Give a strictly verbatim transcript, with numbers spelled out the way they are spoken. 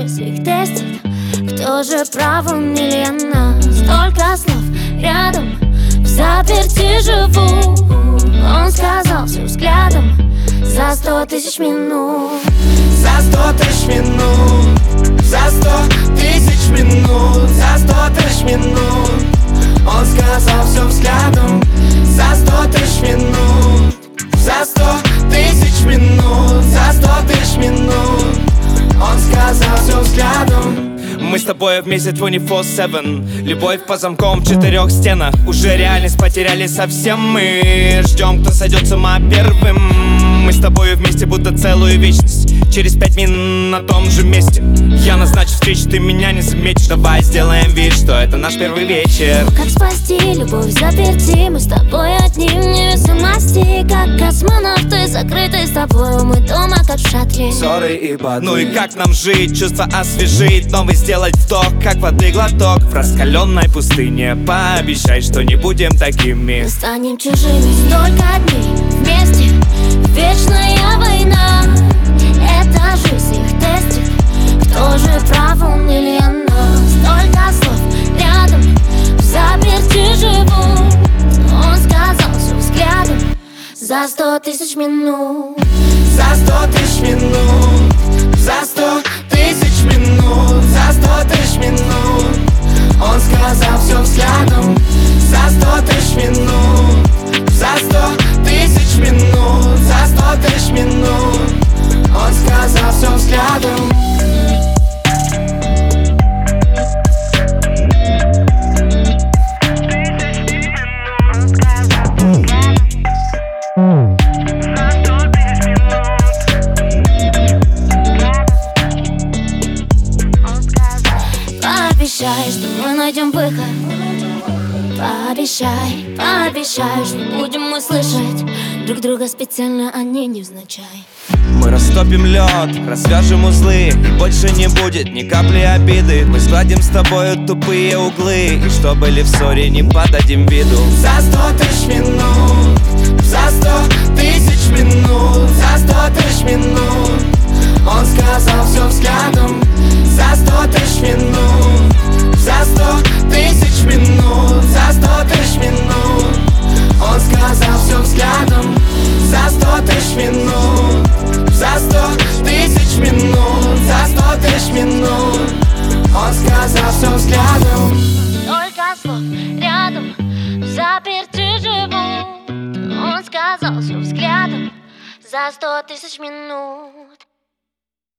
жизнь их тестит. Кто же прав, он или она? Столько слов рядом, в заперти живу. Он сказал все взглядом за сто тысяч минут. За сто тысяч минут, за сто тысяч минут, за сто тысяч минут. Он сказал все взглядом за сто тысяч минут. За сто тысяч минут, за сто тысяч минут. Он сказал все взглядом. Мы с тобой вместе двадцать четыре семь. Любовь по замкам в четырех стенах. Уже реальность потеряли совсем. Мы ждем, кто сойдет с ума первым. Мы с тобой вместе будто целую вечность. Через пять минут на том же месте я назначу встречу, ты меня не заметишь. Давай сделаем вид, что это наш первый вечер. Как спасти любовь заперти? Мы с тобой одни в невесомости. Как космонавты, закрыты с тобой. Мы дома, как в шатре. Ссоры и бады. Ну и как нам жить, чувства освежить, новый сделать вдох, как воды глоток в раскаленной пустыне. Пообещай, что не будем такими. Мы станем чужими. Столько дней вместе, вечная война. Это жизнь их тестит. Кто же прав, он или она? Столько слов рядом, в заперти живу. Он сказал все взглядом за сто тысяч минут. За сто тысяч минут, за сто тысяч минут, за сто тысяч минут. Он сказал все взглядом за сто тысяч минут. За сто тысяч минут, за сто тысяч минут. Он сказал все взглядом. Пообещай, что мы найдем выход. Пообещай, пообещай, что будем мы слышать друг друга специально, а не невзначай. Мы растопим лед, развяжем узлы, и больше не будет ни капли обиды. Мы сгладим с тобою тупые углы, и что были в ссоре, не подадим виду. За сто тысяч минут, за сто тысяч минут, за сто тысяч минут. Он сказал все взглядом за сто тысяч минут. За сто тысяч минут, за сто тысяч минут. Он сказал все взглядом за сто тысяч минут. За сто тысяч минут, за сто тысяч минут. Он сказал все взглядом. Только слов рядом, в заперти живу. Он сказал все взглядом за сто тысяч минут.